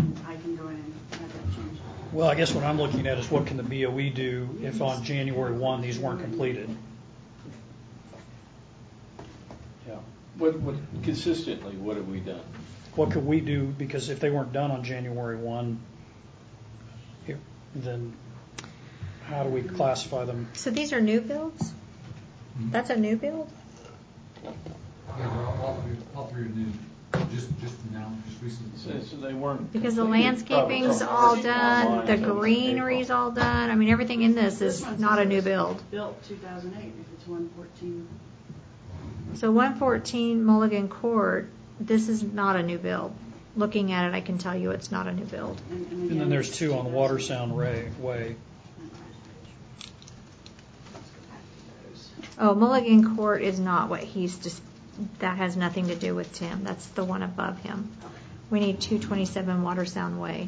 I can go in and have that changed. Well, I guess what I'm looking at is what can the BOE do if on January 1 these weren't completed? Yeah. What consistently, what have we done? What could we do? Because if they weren't done on January 1, then how do we classify them? So these are new builds? That's a new build? Yeah, all three are new. Just now, just recently. So they weren't Because the completed. landscaping's all done, the greenery's all done. I mean, everything in this is not a new build. Built 2008 if it's 114. So 114 Mulligan Court, this is not a new build. Looking at it, I can tell you it's not a new build. And then there's two on Watersound Way. Oh, Mulligan Court is not what he's just, that has nothing to do with Tim. That's the one above him. We need 227 Watersound Way.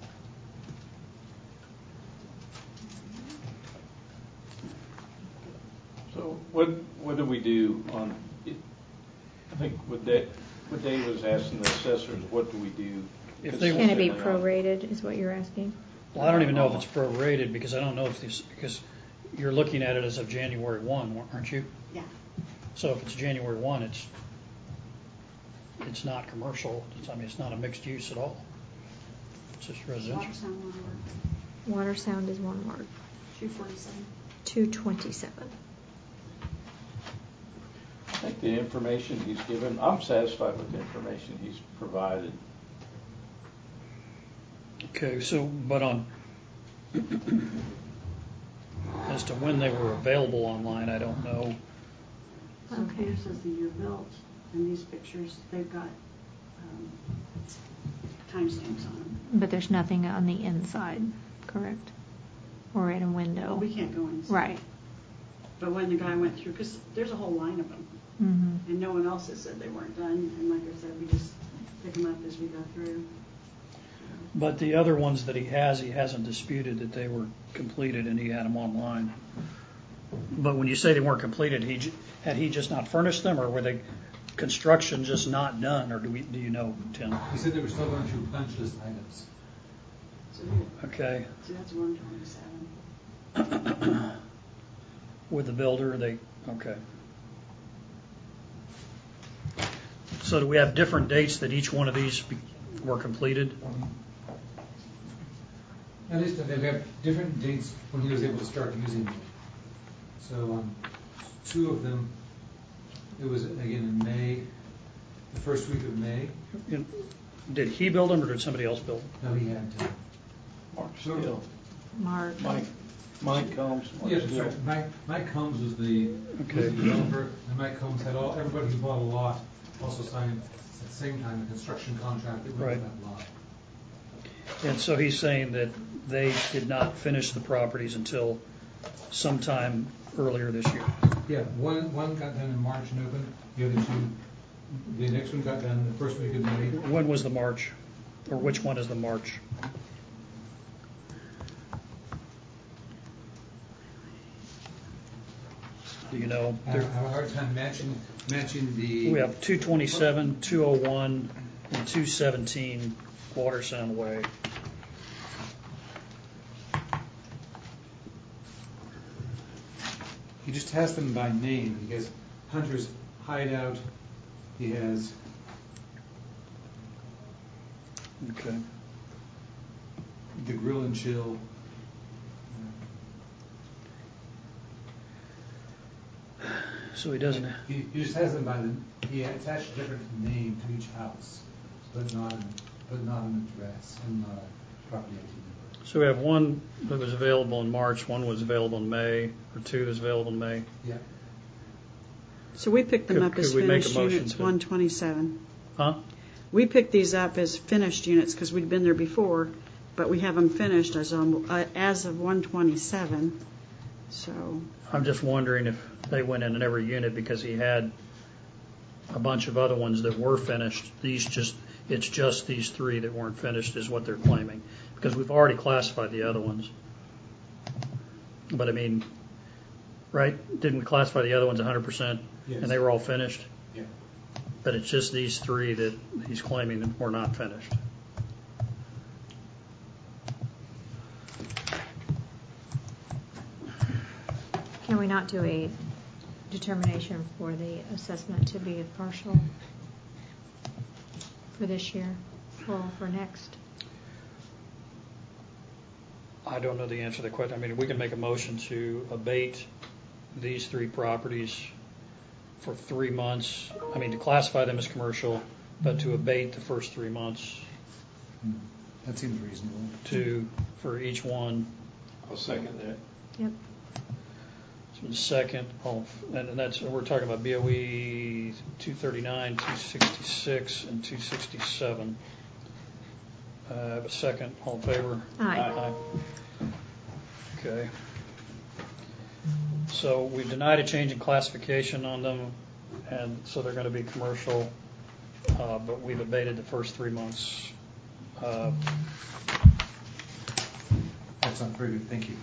So what do we do on, I think what Dave was asking the assessors, what do we do? If they Can it be prorated is what you're asking? Well, I don't even know if it's prorated because I don't know if these, because you're looking at it as of January 1, aren't you? Yeah. So if it's January 1, it's not commercial. It's not a mixed use at all. It's just residential. Watersound is one word. 247. 227. I think the information he's given, I'm satisfied with the information he's provided. Okay, so, but on, as to when they were available online, I don't know. So here says the year built, and these pictures, they've got timestamps on them. But there's nothing on the inside, correct? Or in a window? Well, we can't go inside. Right. But when the guy went through, because there's a whole line of them, and no one else has said they weren't done, and like I said, we just pick them up as we go through. But the other ones that he hasn't disputed that they were completed and he had them online. But when you say they weren't completed, had he just not furnished them, or were they construction just not done, or do you know, Tim? He said they were still going through punch list items. So, Okay. So that's 127. With the builder, okay. So do we have different dates that each one of these were completed? At least they have different dates when he was able to start using them. So two of them, it was again in May, the first week of May. Did he build them or did somebody else build them? No, he had Mark Steele. Mark. Mike Combs. Yes, that's right. Mike Combs was the developer, and Mike Combs had everybody who bought a lot also signed at the same time a construction contract that went with that lot. And so he's saying that they did not finish the properties until sometime earlier this year. Yeah, one got done in March and opened. The other two, the next one got done the first week of May. When was the March? Or which one is the March? Do you know? I have a hard time matching the... We have 227, 201, and 217 Watersound Way. He just has them by name. He has Hunter's Hideout. He has... Okay. The Grill and Chill. So he doesn't... He just has them by he attached a different name to each house, but not an address and not a property ID number. So we have one that was available in March, one was available in May, or two that's available in May. Yeah. So we picked them up as finished units, units 127. Huh? We picked these up as finished units because we'd been there before, but we have them finished as of 127. So I'm just wondering if they went in every unit because he had a bunch of other ones that were finished. It's just these three that weren't finished is what they're claiming, because we've already classified the other ones. But I mean, right? Didn't we classify the other ones 100%? Yes. And they were all finished? Yeah. But it's just these three that he's claiming that were not finished. Can we not do a determination for the assessment to be a partial for this year, well, for next? I don't know the answer to the question. I mean, we can make a motion to abate these 3 properties for 3 months. I mean, to classify them as commercial, but to abate the first 3 months That seems reasonable. for each one. I'll second that. Yep. So the second, and that's, we're talking about BOE 239, 266, and 267. I have a second. All in favor? Aye. Okay. So we've denied a change in classification on them, and so they're going to be commercial, but we've abated the first 3 months. That's not very good. Thank you.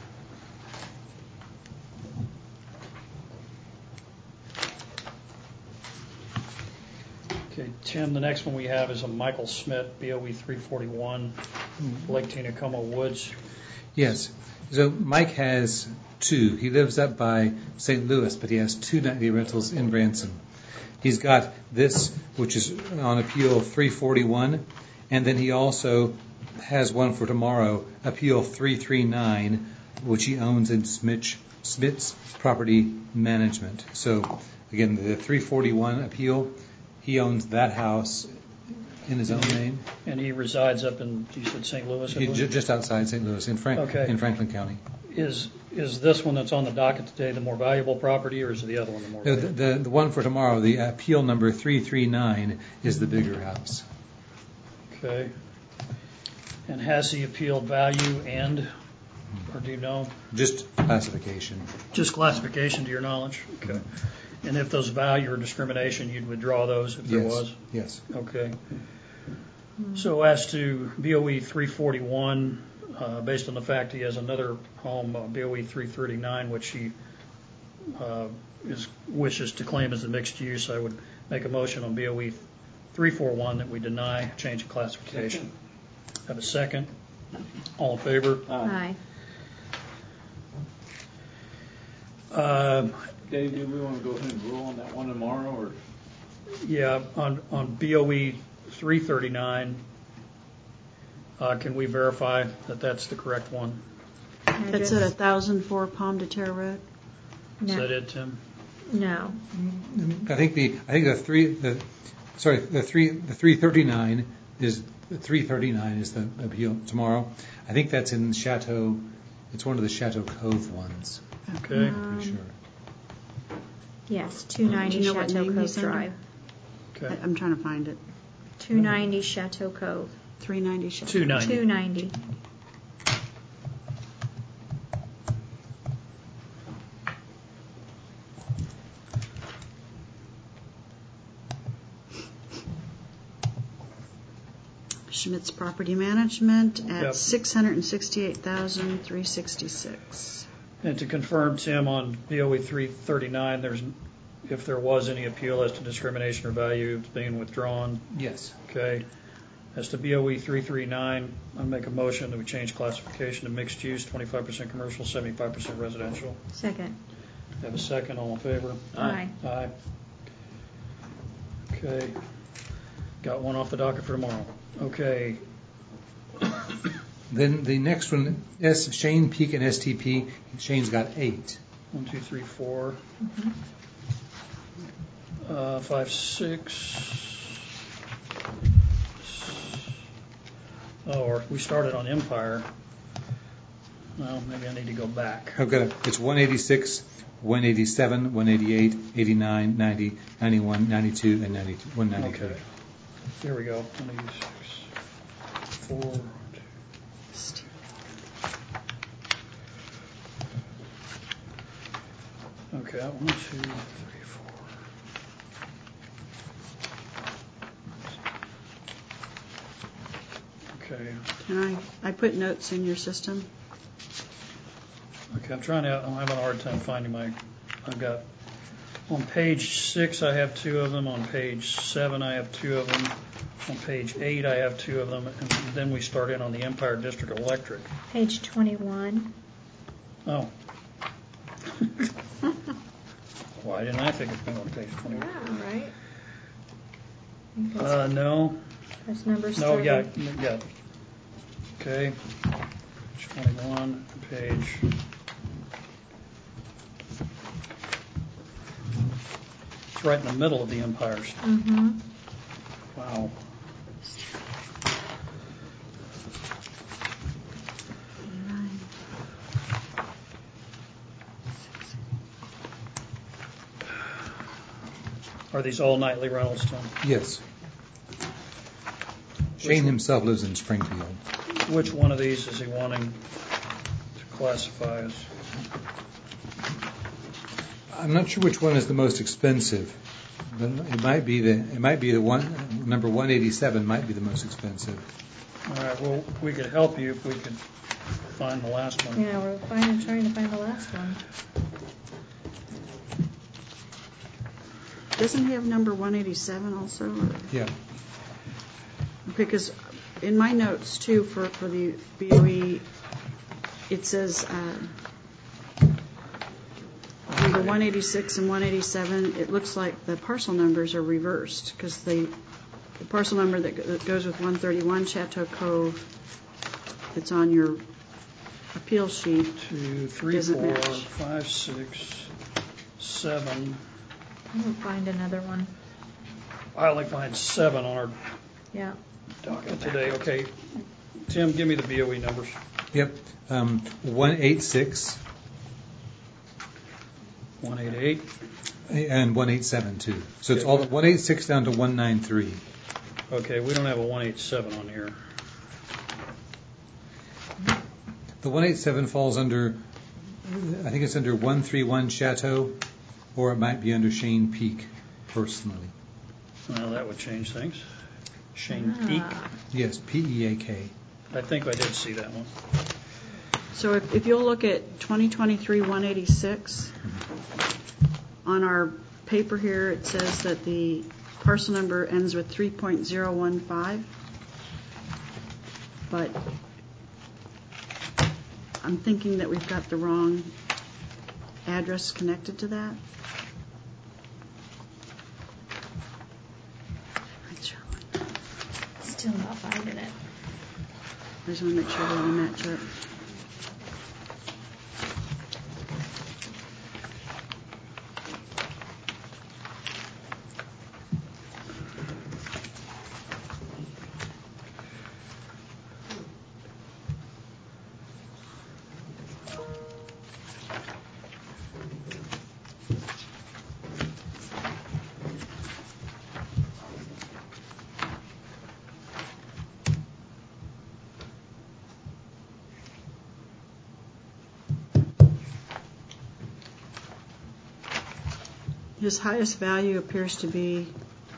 Okay, Tim, the next one we have is a Michael Smith, BOE 341, Lake Tennecoma Woods. Yes. So Mike has 2. He lives up by St. Louis, but he has 2 nightly rentals in Branson. He's got this, which is on Appeal 341, and then he also has one for tomorrow, Appeal 339, which he owns in Smith's Property Management. So, again, the 341 appeal, he owns that house in his own name. And he resides up in, you said St. Louis? I believe? Just outside St. Louis, in Franklin County. Is this one that's on the docket today the more valuable property, or is the other one the more No, valuable? the one for tomorrow, the appeal number 339, is the bigger house. Okay. And has the appealed value and, or do you know? Just classification. Just classification to your knowledge? Okay. And if those value or discrimination, you'd withdraw those if there was? Yes. Okay. So as to BOE 341, based on the fact he has another home, BOE 339, which he wishes to claim as a mixed use, I would make a motion on BOE 341 that we deny change of classification. Have a second. All in favor? Aye. Dave, do we want to go ahead and rule on that one tomorrow, or? Yeah, on BOE 339, can we verify that that's the correct one? That's at 1004 Pomme de Terre Road. Is No. that it, Tim? No. I think the 339 is the appeal tomorrow. I think that's in Chateau. It's one of the Chateau Cove ones. Okay. I'm pretty sure. Yes, 290 Do you know what Chateau name Cove he's under? Drive. Okay. I'm trying to find it. 290 Chateau Cove. 390 Chateau. 290. 290. Schmidt's Property Management at Yep. $668,366. And to confirm, Tim, on BOE 339, if there was any appeal as to discrimination or value, it's being withdrawn. Yes. Okay. As to BOE 339, I'll make a motion that we change classification to mixed use, 25% commercial, 75% residential. Second. Have a second. All in favor? Aye. Aye. Okay. Got one off the docket for tomorrow. Okay. Then the next one, Shane Peak and STP. Shane's got 8. 1, 2, 3, 4, 5, 6. Oh, or we started on Empire. Well, maybe I need to go back. I've got it's 186, 187, 188, 89, 90, 91, 92, and 92, 193. Okay. Here we go. 186, 4. Okay, 1, 2, 3, 4. Okay. Can I put notes in your system? Okay, I'm having a hard time finding I've got, on page 6 I have 2 of them, on page 7 I have 2 of them, on page 8 I have 2 of them, and then we start in on the Empire District Electric. Page 21. Oh, Why didn't I think of on page 20? Yeah, right? I think that's, No. that's number No, 7. yeah. Okay. Page 21, page. It's right in the middle of the empires. Mm-hmm. Wow. Are these all nightly rentals, Tim? Yes. Shane himself lives in Springfield. Which one of these is he wanting to classify as? I'm not sure which one is the most expensive, but it might be the one number 187 might be the most expensive. All right. Well, we could help you if we could find the last one. Yeah, we're trying to find the last one. Doesn't he have number 187 also? Or? Yeah. Okay, because in my notes too for the BOE, it says number 186 and 187. It looks like the parcel numbers are reversed because the parcel number that goes with 131 Chateau Cove, it's on your appeal sheet. 2, 3, Doesn't 4, match. 5, 6, 7. We'll find another one. I only find 7 on our Yeah. docket today. Okay. Tim, give me the BOE numbers. Yep. 186 188. and 187 too. So it's all 186 down to 193. Okay, we don't have a 187 on here. The 187 falls under, I think it's under 131 Chateau, or it might be under Shane Peak, personally. Well, that would change things. Shane Peak. Yes, Peak. I think I did see that one. So if you'll look at 2023 186, on our paper here it says that the parcel number ends with 3.015, but I'm thinking that we've got the wrong address connected to that. Still not finding it. I just want to make sure they all match up. His highest value appears to be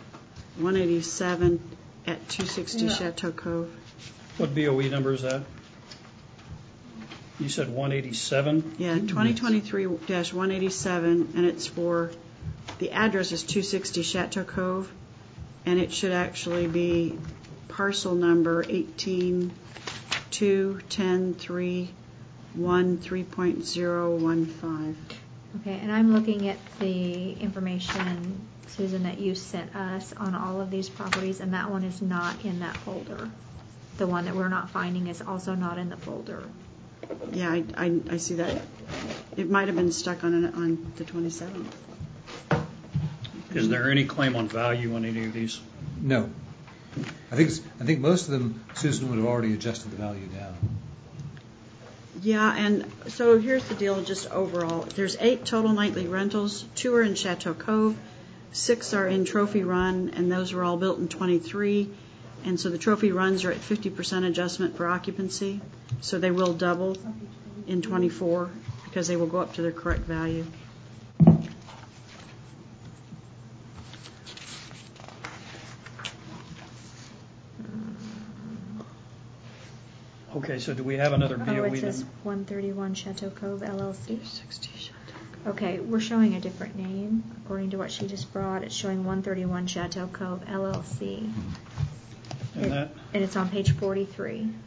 187 at 260 Yeah. Chateau Cove. What BOE number is that? You said 187? Yeah, 2023-187, and it's for, the address is 260 Chateau Cove, and it should actually be parcel number 18.2.10.3.1.3.015. Okay, and I'm looking at the information, Susan, that you sent us on all of these properties, and that one is not in that folder. The one that we're not finding is also not in the folder. Yeah, I see that. It might have been stuck on the 27th. Is there any claim on value on any of these? No. I think most of them, Susan would have already adjusted the value down. Yeah, and so here's the deal just overall. There's 8 total nightly rentals. 2 are in Chateau Cove. 6 are in Trophy Run, and those were all built in 23. And so the Trophy Runs are at 50% adjustment for occupancy. So they will double in 24 because they will go up to their correct value. Okay, so do we have another BOE Oh, it number? says 131 Chateau Cove LLC. 60 Chateau Cove. Okay, we're showing a different name. According to what she just brought, it's showing 131 Chateau Cove LLC. And that, And it's on page 43.